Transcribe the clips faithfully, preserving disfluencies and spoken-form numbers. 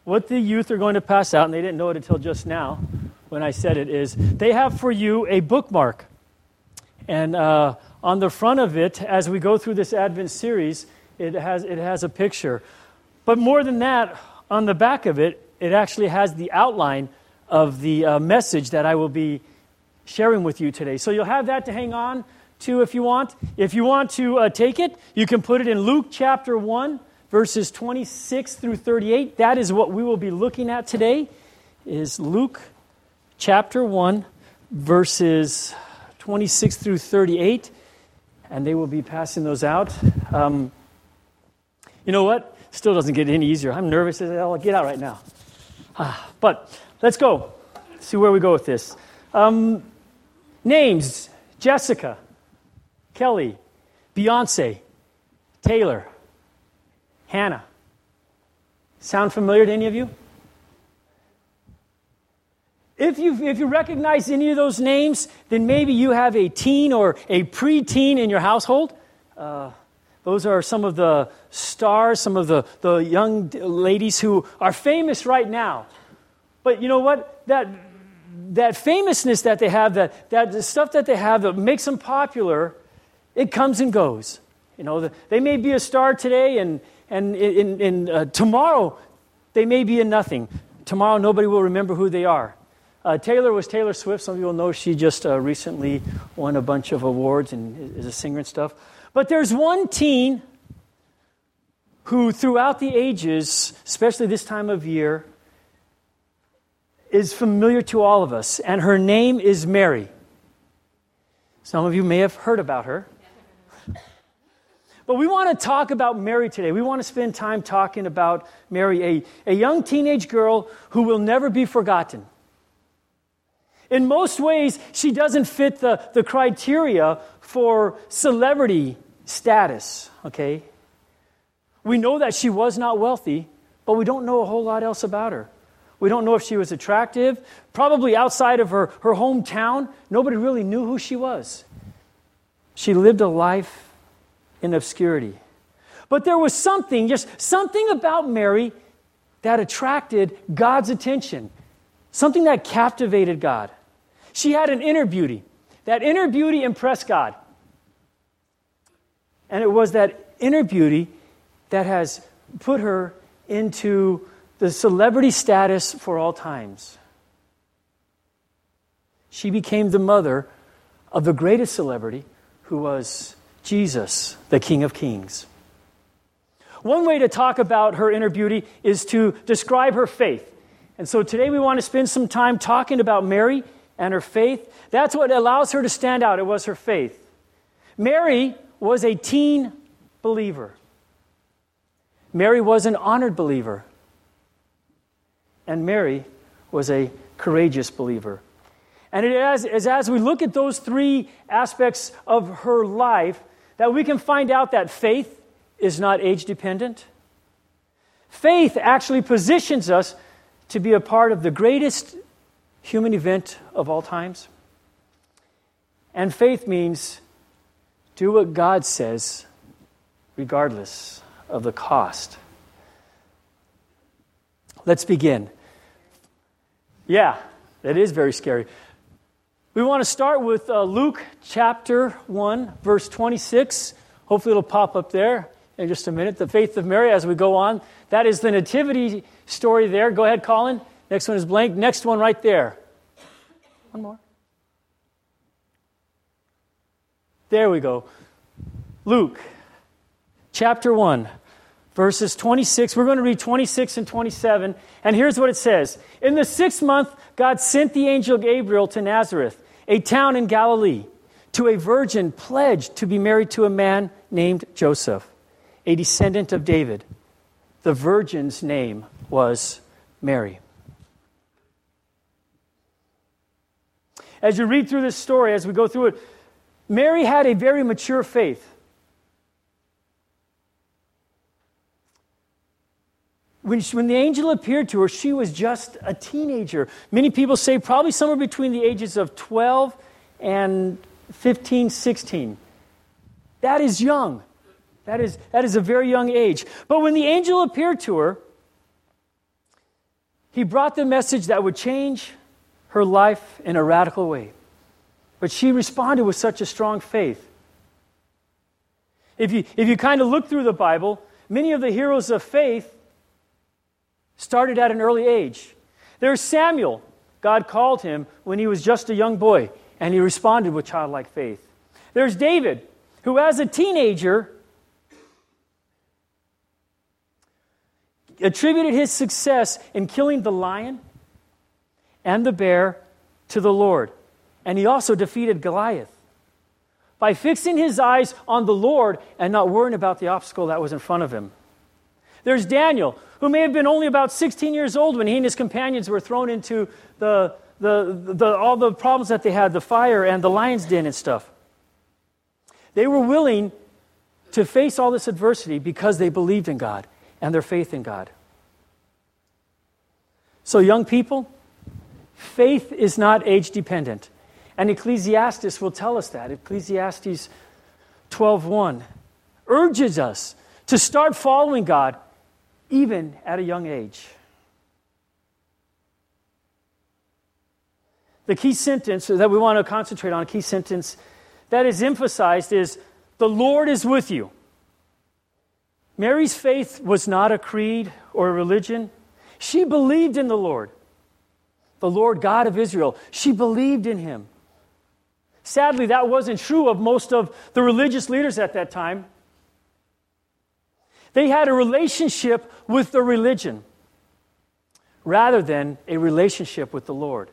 what the youth are going to pass out, and they didn't know it until just now when I said it, is they have for you a bookmark. And uh, on the front of it, as we go through this Advent series, it has it has a picture. But more than that, on the back of it, it actually has the outline of the uh, message that I will be sharing with you today. So you'll have that to hang on to if you want. If you want to uh, take it, you can put it in Luke chapter one, verses twenty-six through thirty-eight. That is what we will be looking at today, is Luke chapter one, verses twenty-six through thirty-eight. And they will be passing those out. Um, you know what? Still doesn't get any easier. I'm nervous as hell. Get out right now. Ah, but let's go. See where we go with this. Um, names: Jessica, Kelly, Beyonce, Taylor, Hannah. Sound familiar to any of you? If you if you recognize any of those names, then maybe you have a teen or a preteen in your household. Uh, those are some of the stars, some of the, the young ladies who are famous right now. But you know what? That that famousness that they have, that that the stuff that they have that makes them popular, it comes and goes. You know, the, they may be a star today, and and in, in uh, tomorrow they may be a nothing. Tomorrow nobody will remember who they are. Uh, Taylor was Taylor Swift. Some of you will know she just uh, recently won a bunch of awards and is a singer and stuff. But there's one teen who throughout the ages, especially this time of year, is familiar to all of us, and her name is Mary. Some of you may have heard about her. But we want to talk about Mary today. We want to spend time talking about Mary, a, a young teenage girl who will never be forgotten. In most ways, she doesn't fit the, the criteria for celebrity status, okay? We know that she was not wealthy, but we don't know a whole lot else about her. We don't know if she was attractive. Probably outside of her, her hometown, nobody really knew who she was. She lived a life in obscurity. But there was something, just something about Mary that attracted God's attention. Something that captivated God. She had an inner beauty. That inner beauty impressed God. And it was that inner beauty that has put her into the celebrity status for all times. She became the mother of the greatest celebrity, who was Jesus, the King of Kings. One way to talk about her inner beauty is to describe her faith. And so today we want to spend some time talking about Mary and her faith. That's what allows her to stand out. It was her faith. Mary was a teen believer. Mary was an honored believer. And Mary was a courageous believer. And it is as, as we look at those three aspects of her life that we can find out that faith is not age-dependent. Faith actually positions us to be a part of the greatest human event of all times. And faith means do what God says regardless of the cost. Let's begin. Yeah, that is very scary. We want to start with uh, Luke chapter one, verse twenty-six. Hopefully it'll pop up there in just a minute. The faith of Mary as we go on. That is the nativity story there. Go ahead, Colin. Next one is blank. Next one right there. One more. There we go. Luke chapter one, verses twenty-six. We're going to read twenty-six and twenty-seven. And here's what it says. In the sixth month, God sent the angel Gabriel to Nazareth, a town in Galilee, to a virgin pledged to be married to a man named Joseph, a descendant of David. The virgin's name was Mary. As you read through this story, as we go through it, Mary had a very mature faith. When, she, when the angel appeared to her, she was just a teenager. Many people say probably somewhere between the ages of twelve and fifteen, sixteen. That is young. That is, that is a very young age. But when the angel appeared to her, He brought the message that would change her life in a radical way. But she responded with such a strong faith. If you, if you kind of look through the Bible, many of the heroes of faith started at an early age. There's Samuel. God called him when he was just a young boy, and he responded with childlike faith. There's David, who as a teenager attributed his success in killing the lion and the bear to the Lord. And he also defeated Goliath by fixing his eyes on the Lord and not worrying about the obstacle that was in front of him. There's Daniel, who may have been only about sixteen years old when he and his companions were thrown into the, the, the, all the problems that they had, the fire and the lion's den and stuff. They were willing to face all this adversity because they believed in God and their faith in God. So young people, faith is not age dependent. And Ecclesiastes will tell us that. Ecclesiastes twelve one urges us to start following God even at a young age. The key sentence that we want to concentrate on, a key sentence that is emphasized is, the Lord is with you. Mary's faith was not a creed or a religion. She believed in the Lord, the Lord God of Israel. She believed in him. Sadly, that wasn't true of most of the religious leaders at that time. They had a relationship with the religion rather than a relationship with the Lord.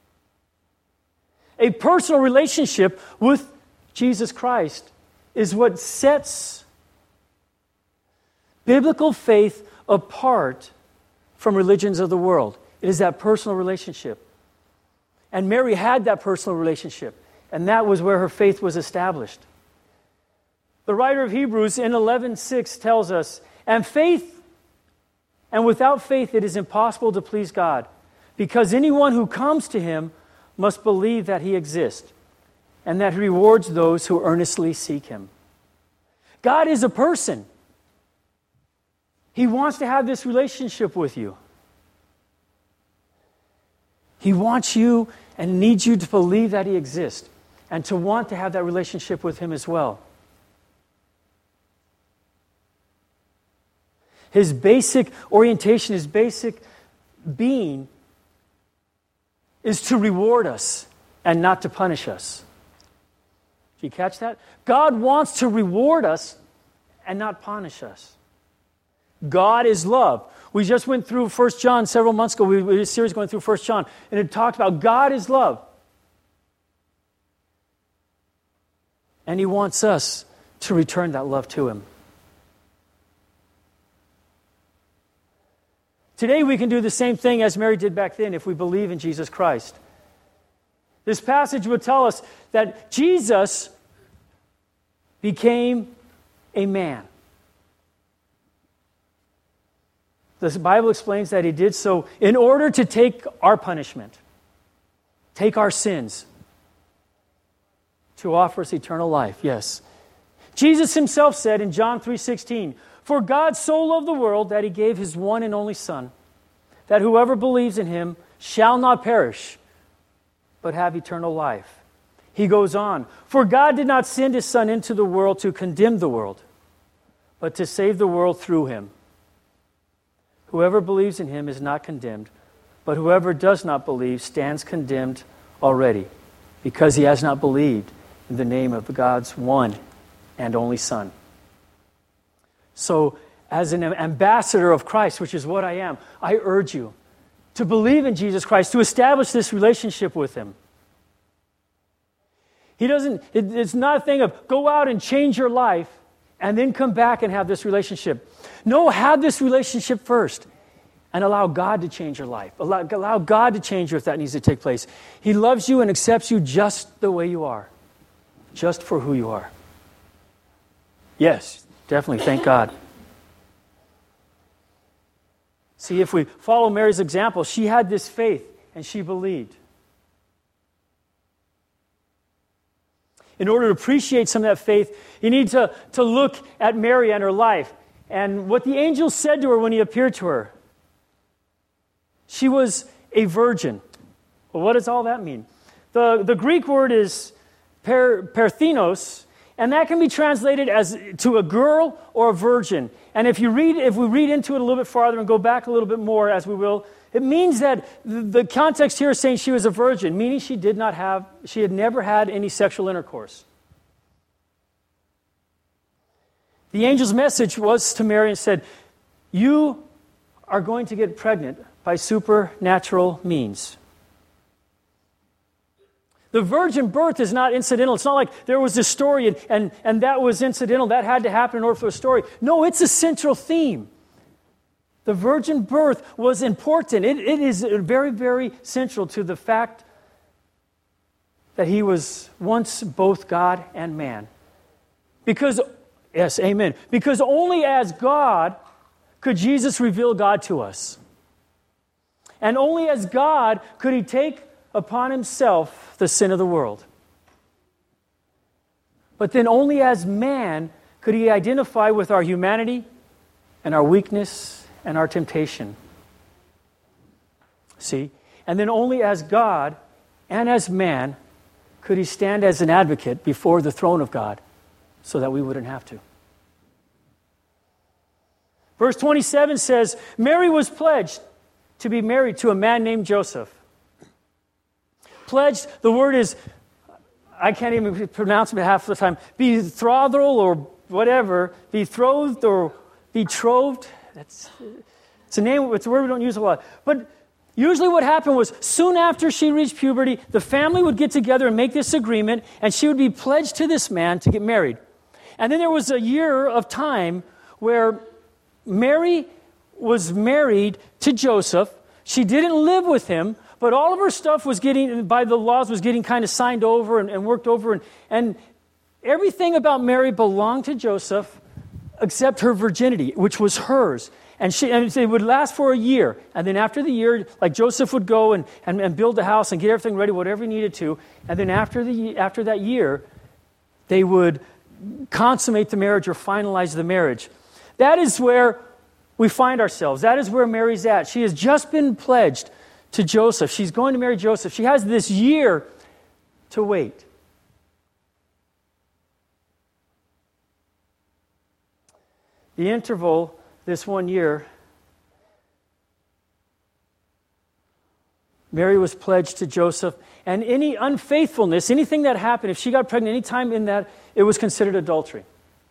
A personal relationship with Jesus Christ is what sets biblical faith apart from religions of the world. It is that personal relationship. And Mary had that personal relationship, and that was where her faith was established. The writer of Hebrews in eleven six tells us, and faith, and without faith it is impossible to please God, because anyone who comes to him must believe that he exists, and that he rewards those who earnestly seek him. God is a person. He wants to have this relationship with you. He wants you and needs you to believe that he exists and to want to have that relationship with him as well. His basic orientation, his basic being is to reward us and not to punish us. Did you catch that? God wants to reward us and not punish us. God is love. We just went through First John several months ago. We did a series going through First John, and it talked about God is love. And he wants us to return that love to him. Today we can do the same thing as Mary did back then if we believe in Jesus Christ. This passage would tell us that Jesus became a man. The Bible explains that he did so in order to take our punishment, take our sins, to offer us eternal life. Yes. Jesus himself said in John three sixteen, "For God so loved the world that he gave his one and only Son, that whoever believes in him shall not perish, but have eternal life." He goes on, "For God did not send his Son into the world to condemn the world, but to save the world through him. Whoever believes in him is not condemned, but whoever does not believe stands condemned already, because he has not believed in the name of God's one and only Son." So, as an ambassador of Christ, which is what I am, I urge you to believe in Jesus Christ, to establish this relationship with him. He doesn't, it, it's not a thing of go out and change your life and then come back and have this relationship. No, have this relationship first and allow God to change your life. Allow, allow God to change you if that needs to take place. He loves you and accepts you just the way you are, just for who you are. Yes, definitely, thank God. See, if we follow Mary's example, she had this faith and she believed. In order to appreciate some of that faith, you need to, to look at Mary and her life and what the angel said to her when he appeared to her. she was a virgin. Well, what does all that mean? The, the Greek word is per, perthenos, and that can be translated as to a girl or a virgin. And if you read, if we read into it a little bit farther and go back a little bit more, as we will, it means that the, the context here is saying she was a virgin, meaning she did not have, she had never had any sexual intercourse. The angel's message was to Mary and said, you are going to get pregnant by supernatural means. The virgin birth is not incidental. It's not like there was this story and, and, and that was incidental. That had to happen in order for a story. No, it's a central theme. The virgin birth was important. It, it is very, very central to the fact that he was once both God and man. Because, yes, amen. Because only as God could Jesus reveal God to us. And only as God could he take upon himself the sin of the world. But then only as man could he identify with our humanity and our weakness and our temptation. See? And then only as God and as man could he stand as an advocate before the throne of God so that we wouldn't have to. Verse twenty-seven says, Mary was pledged to be married to a man named Joseph. Pledged, the word is, I can't even pronounce it half the time, betrothal or whatever, betrothed or betrothed. That's it's a name, it's a word we don't use a lot. But usually what happened was soon after she reached puberty, the family would get together and make this agreement, and she would be pledged to this man to get married. And then there was a year of time where Mary was married to Joseph. She didn't live with him, but all of her stuff was getting, by the laws, was getting kind of signed over and, and worked over. And, and everything about Mary belonged to Joseph except her virginity, which was hers. And, she, and it would last for a year. And then after the year, like Joseph would go and, and, and build the house and get everything ready, whatever he needed to. And then after, the, after that year, they would consummate the marriage or finalize the marriage. That is where we find ourselves. That is where Mary's at. She has just been pledged to Joseph. She's going to marry Joseph. She has this year to wait. The interval, this one year, Mary was pledged to Joseph, and any unfaithfulness, anything that happened, if she got pregnant any time in that, it was considered adultery.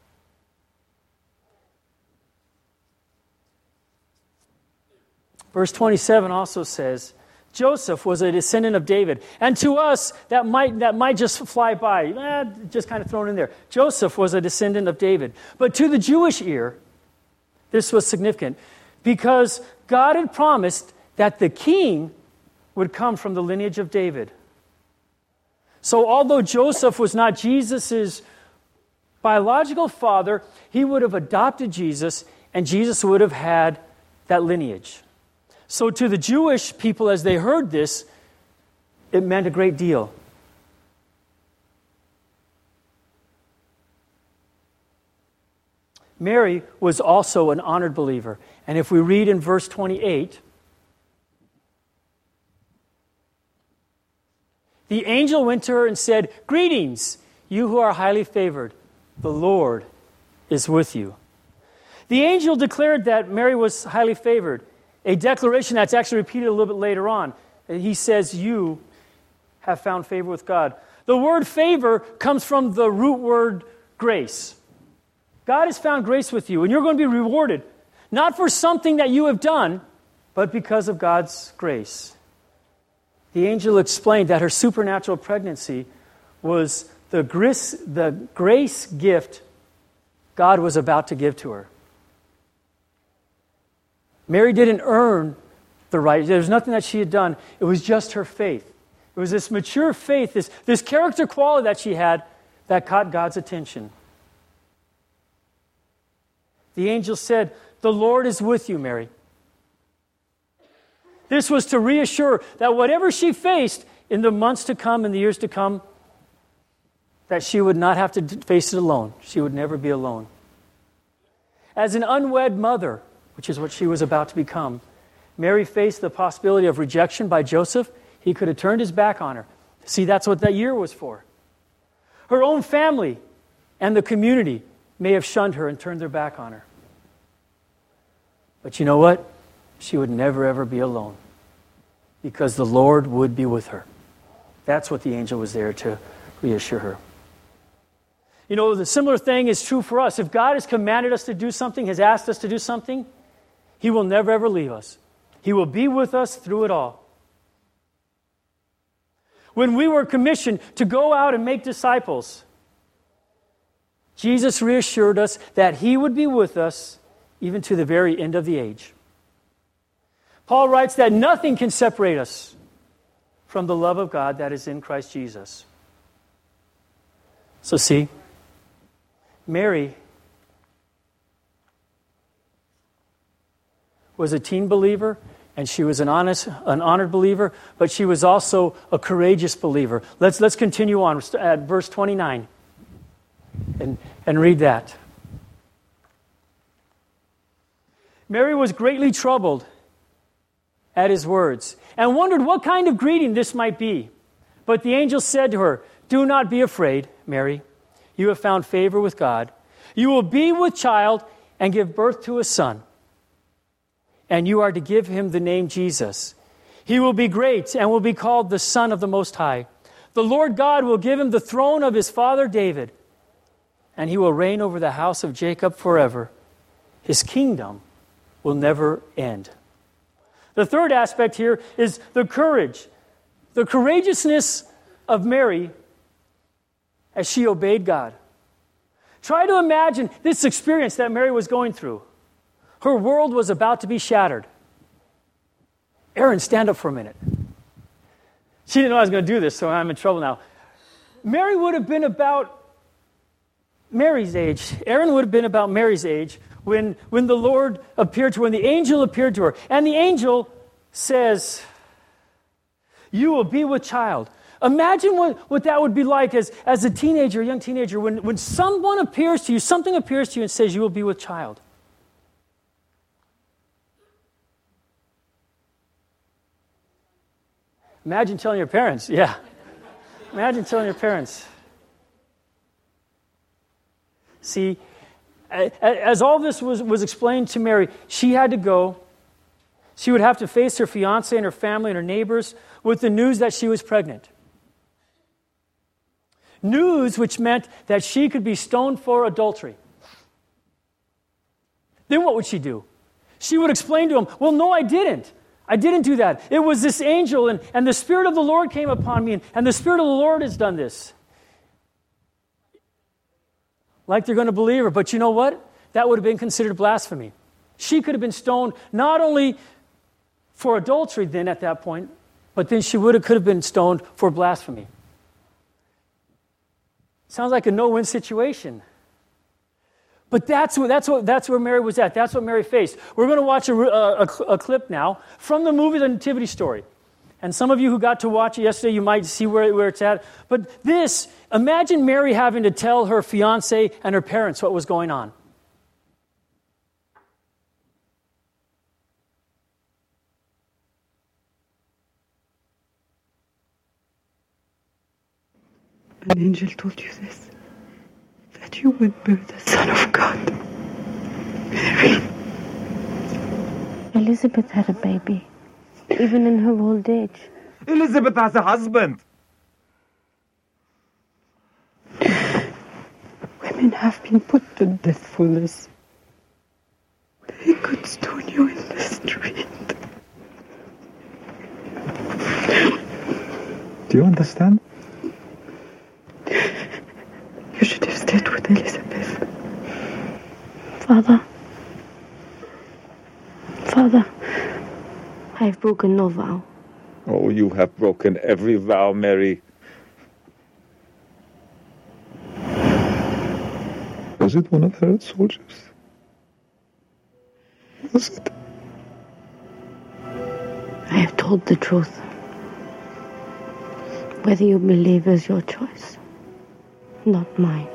Verse twenty-seven also says, Joseph was a descendant of David. And to us, that might that might just fly by, eh, just kind of thrown in there. Joseph was a descendant of David. But to the Jewish ear, this was significant because God had promised that the king would come from the lineage of David. So although Joseph was not Jesus' biological father, he would have adopted Jesus, and Jesus would have had that lineage. So to the Jewish people, as they heard this, it meant a great deal. Mary was also an honored believer. And if we read in verse twenty-eight, the angel went to her and said, Greetings, you who are highly favored. The Lord is with you. The angel declared that Mary was highly favored. A declaration that's actually repeated a little bit later on. He says, you have found favor with God. The word favor comes from the root word grace. God has found grace with you, and you're going to be rewarded, not for something that you have done, but because of God's grace. The angel explained that her supernatural pregnancy was the grace, the grace gift God was about to give to her. Mary didn't earn the right. There was nothing that she had done. It was just her faith. It was this mature faith, this, this character quality that she had that caught God's attention. The angel said, the Lord is with you, Mary. This was to reassure that whatever she faced in the months to come, in the years to come, that she would not have to face it alone. She would never be alone. As an unwed mother, which is what she was about to become, Mary faced the possibility of rejection by Joseph, he could have turned his back on her. See, that's what that year was for. Her own family and the community may have shunned her and turned their back on her. But you know what? She would never, ever be alone, because the Lord would be with her. That's what the angel was there to reassure her. You know, the similar thing is true for us. If God has commanded us to do something, has asked us to do something, He will never, ever leave us. He will be with us through it all. When we were commissioned to go out and make disciples, Jesus reassured us that He would be with us even to the very end of the age. Paul writes that nothing can separate us from the love of God that is in Christ Jesus. So see, Mary was a teen believer, and she was an honest, an honored believer, but she was also a courageous believer. Let's let's continue on at verse twenty-nine and, and read that. Mary was greatly troubled at his words and wondered what kind of greeting this might be. But the angel said to her, "Do not be afraid, Mary. You have found favor with God. You will be with child and give birth to a son. And you are to give him the name Jesus. He will be great and will be called the Son of the Most High. The Lord God will give him the throne of his father David, and he will reign over the house of Jacob forever. His kingdom will never end." The third aspect here is the courage, the courageousness of Mary as she obeyed God. Try to imagine this experience that Mary was going through. Her world was about to be shattered. Aaron, stand up for a minute. She didn't know I was going to do this, so I'm in trouble now. Mary would have been about Mary's age. Aaron would have been about Mary's age when, when the Lord appeared to her, when the angel appeared to her. And the angel says, "You will be with child." Imagine what, what that would be like as, as a teenager, a young teenager, when, when someone appears to you, something appears to you and says, "You will be with child." Imagine telling your parents, yeah. Imagine telling your parents. See, as all this was, was explained to Mary, she had to go. She would have to face her fiancé and her family and her neighbors with the news that she was pregnant. News which meant that she could be stoned for adultery. Then what would she do? She would explain to him, "Well, no, I didn't. I didn't do that. It was this angel, and, and the Spirit of the Lord came upon me, and, and the Spirit of the Lord has done this." Like they're going to believe her. But you know what? That would have been considered blasphemy. She could have been stoned not only for adultery then at that point, but then she would have could have been stoned for blasphemy. Sounds like a no-win situation. But that's what, that's what that's where Mary was at. That's what Mary faced. We're going to watch a, a, a clip now from the movie The Nativity Story. And some of you who got to watch it yesterday, you might see where, where it's at. But this, imagine Mary having to tell her fiancé and her parents what was going on. An angel told you this, that you would be the Son of God. Mary. Elizabeth had a baby, even in her old age. Elizabeth has a husband. Women have been put to death for this. They could stone you in the street. Do you understand? You should have stayed with Elizabeth. Father. Father, I have broken no vow. Oh, you have broken every vow, Mary. Was it one of Herod's soldiers? Was it? I have told the truth. Whether you believe is your choice, not mine.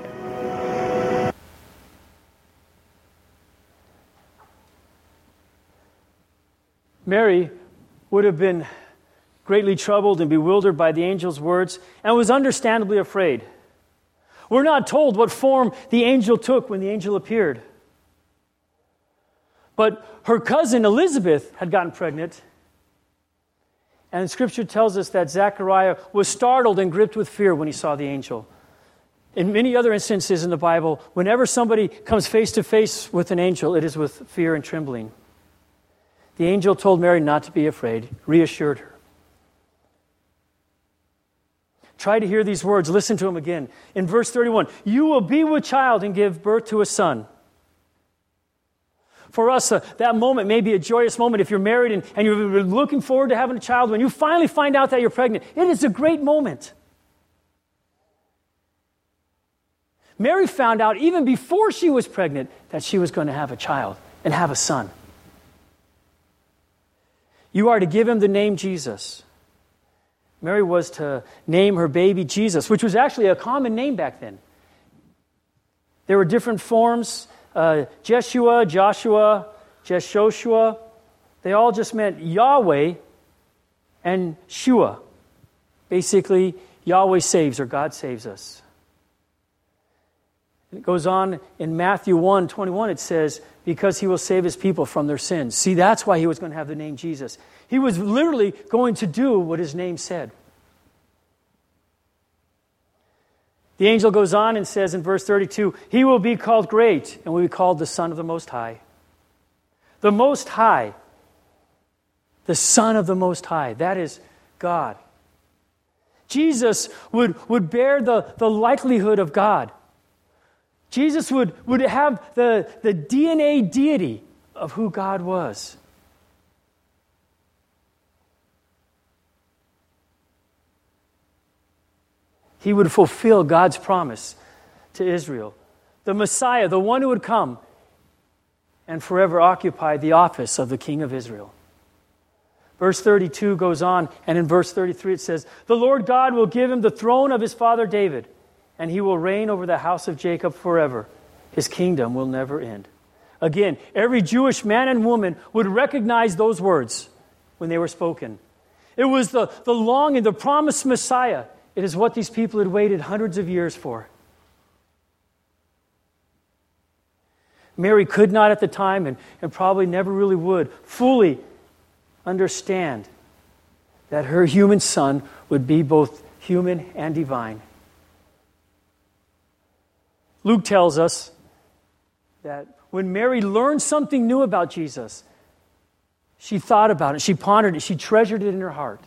Mary would have been greatly troubled and bewildered by the angel's words and was understandably afraid. We're not told what form the angel took when the angel appeared. But her cousin Elizabeth had gotten pregnant, and Scripture tells us that Zechariah was startled and gripped with fear when he saw the angel. In many other instances in the Bible, whenever somebody comes face to face with an angel, it is with fear and trembling. The angel told Mary not to be afraid, reassured her. Try to hear these words. Listen to them again. In verse thirty-one, you will be with child and give birth to a son. For us, uh, that moment may be a joyous moment. If you're married and, and you've been looking forward to having a child, when you finally find out that you're pregnant, it is a great moment. Mary found out even before she was pregnant that she was going to have a child and have a son. You are to give him the name Jesus. Mary was to name her baby Jesus, which was actually a common name back then. There were different forms, uh, Jeshua, Joshua, Jeshoshua. They all just meant Yahweh and Shua. Basically, Yahweh saves or God saves us. It goes on in Matthew one twenty-one, it says, because he will save his people from their sins. See, that's why he was going to have the name Jesus. He was literally going to do what his name said. The angel goes on and says in verse thirty-two, he will be called great and will be called the Son of the Most High. The Most High. The Son of the Most High. That is God. Jesus would, would bear the, the likelihood of God. Jesus would, would have the, the D N A deity of who God was. He would fulfill God's promise to Israel. The Messiah, the one who would come and forever occupy the office of the King of Israel. Verse thirty-two goes on, and in verse thirty-three it says, the Lord God will give him the throne of his father David, and he will reign over the house of Jacob forever. His kingdom will never end. Again, every Jewish man and woman would recognize those words when they were spoken. It was the, the longing, the promised Messiah. It is what these people had waited hundreds of years for. Mary could not at the time, and, and probably never really would, fully understand that her human son would be both human and divine. Luke tells us that when Mary learned something new about Jesus, she thought about it, she pondered it, she treasured it in her heart.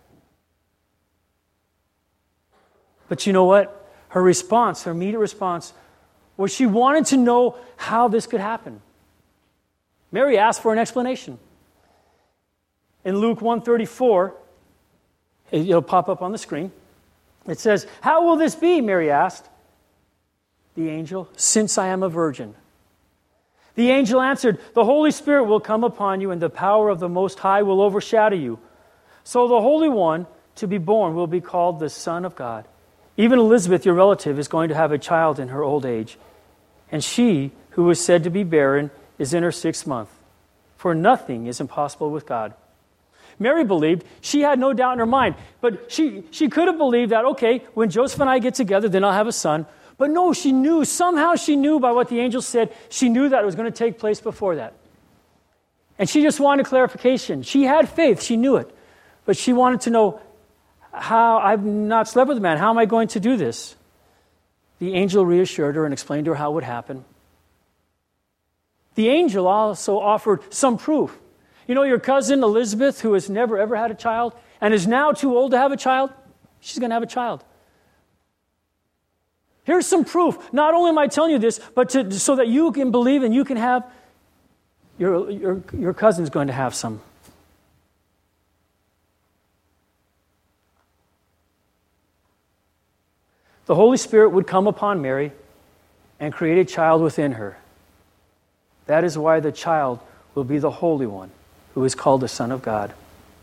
But you know what? Her response, her immediate response, was she wanted to know how this could happen. Mary asked for an explanation. In Luke one thirty-four, it'll pop up on the screen. It says, how will this be, Mary asked the angel, since I am a virgin? The angel answered, the Holy Spirit will come upon you, and the power of the Most High will overshadow you. So the Holy One to be born will be called the Son of God. Even Elizabeth, your relative, is going to have a child in her old age. And she, who was said to be barren, is in her sixth month. For nothing is impossible with God. Mary believed, she had no doubt in her mind, but she, she could have believed that, okay, when Joseph and I get together, then I'll have a son. But no, she knew, somehow she knew by what the angel said, she knew that it was going to take place before that. And she just wanted clarification. She had faith, she knew it. But she wanted to know, how, I've not slept with a man, how am I going to do this? The angel reassured her and explained to her how it would happen. The angel also offered some proof. You know, your cousin Elizabeth, who has never ever had a child and is now too old to have a child, she's going to have a child. Here's some proof. Not only am I telling you this, but to, so that you can believe and you can have, your, your, your cousin's going to have some. The Holy Spirit would come upon Mary and create a child within her. That is why the child will be the Holy One, who is called the Son of God.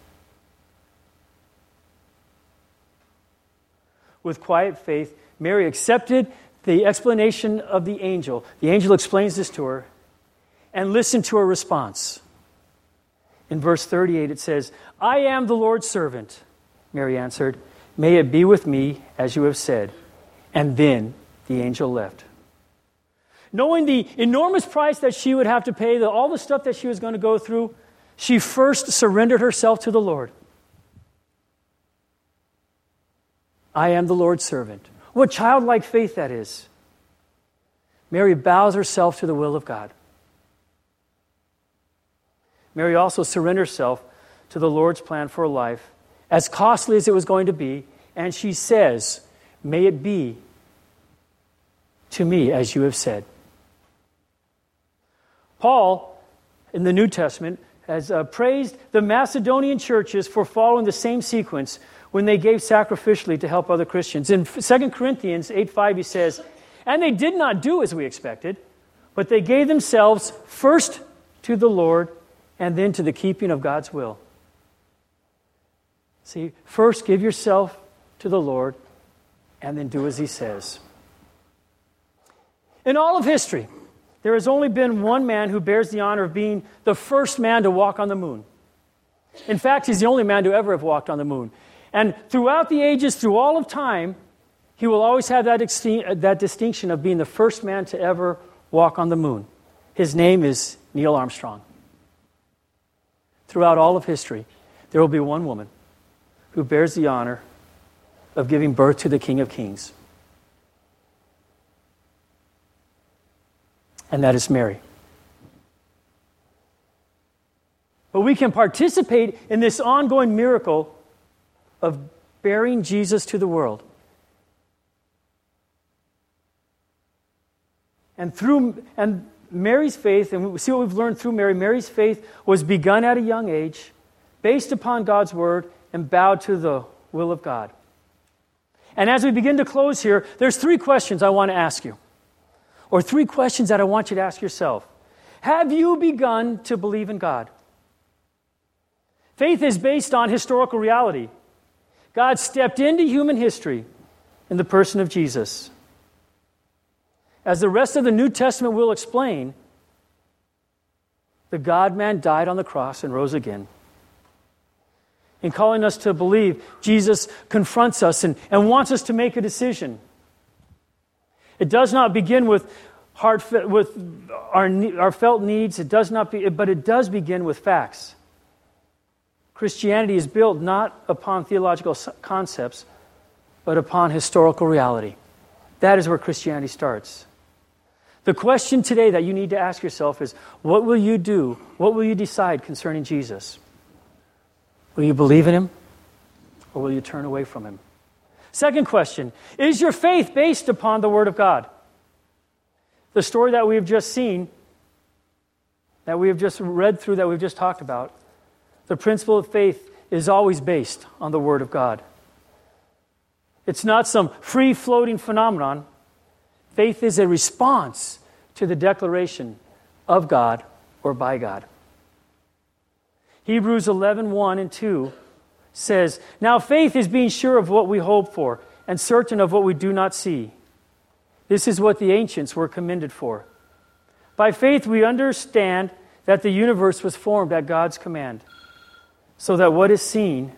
With quiet faith, Mary accepted the explanation of the angel. The angel explains this to her and listened to her response. In verse thirty-eight it says, I am the Lord's servant. Mary answered, may it be with me as you have said. And then the angel left. Knowing the enormous price that she would have to pay, the, all the stuff that she was going to go through, she first surrendered herself to the Lord. I am the Lord's servant. What childlike faith that is. Mary bows herself to the will of God. Mary also surrendered herself to the Lord's plan for her life, as costly as it was going to be, and she says, may it be to me as you have said. Paul, in the New Testament, has uh, praised the Macedonian churches for following the same sequence when they gave sacrificially to help other Christians. In Second Corinthians eight five, he says, and they did not do as we expected, but they gave themselves first to the Lord and then to the keeping of God's will. See, first give yourself to the Lord and then do as he says. In all of history, there has only been one man who bears the honor of being the first man to walk on the moon. In fact, he's the only man to ever have walked on the moon. And throughout the ages, through all of time, he will always have that, extin- that distinction of being the first man to ever walk on the moon. His name is Neil Armstrong. Throughout all of history, there will be one woman who bears the honor of giving birth to the King of Kings. And that is Mary. But we can participate in this ongoing miracle of bearing Jesus to the world. And through and Mary's faith, and we see what we've learned through Mary, Mary's faith was begun at a young age, based upon God's word, and bowed to the will of God. And as we begin to close here, there's three questions I want to ask you. Or three questions that I want you to ask yourself. Have you begun to believe in God? Faith is based on historical reality. God stepped into human history in the person of Jesus. As the rest of the New Testament will explain, the God-man died on the cross and rose again. In calling us to believe, Jesus confronts us and, and wants us to make a decision. It does not begin with heart, with our, our felt needs. It does not be, but it does begin with facts. Christianity is built not upon theological concepts, but upon historical reality. That is where Christianity starts. The question today that you need to ask yourself is, what will you do? What will you decide concerning Jesus? Will you believe in him, or will you turn away from him? Second question, is your faith based upon the Word of God? The story that we have just seen, that we have just read through, that we've just talked about, the principle of faith is always based on the Word of God. It's not some free-floating phenomenon. Faith is a response to the declaration of God or by God. Hebrews eleven, one and two says, now faith is being sure of what we hope for and certain of what we do not see. This is what the ancients were commended for. By faith we understand that the universe was formed at God's command, so that what is seen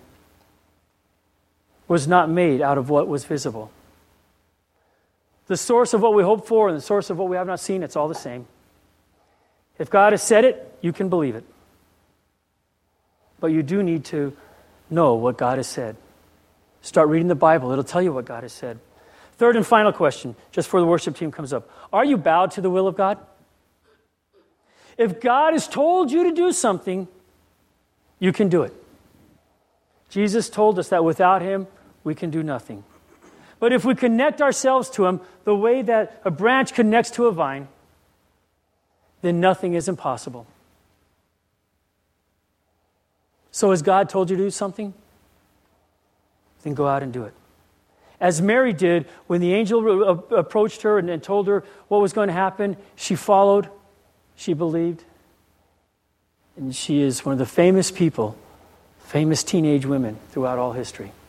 was not made out of what was visible. The source of what we hope for and the source of what we have not seen, it's all the same. If God has said it, you can believe it. But you do need to know what God has said. Start reading the Bible. It'll tell you what God has said. Third and final question, just before the worship team comes up. Are you bowed to the will of God? If God has told you to do something, you can do it. Jesus told us that without him, we can do nothing. But if we connect ourselves to him the way that a branch connects to a vine, then nothing is impossible. So has God told you to do something? Then go out and do it. As Mary did when the angel approached her and told her what was going to happen, she followed, she believed, and she is one of the famous people, famous teenage women throughout all history.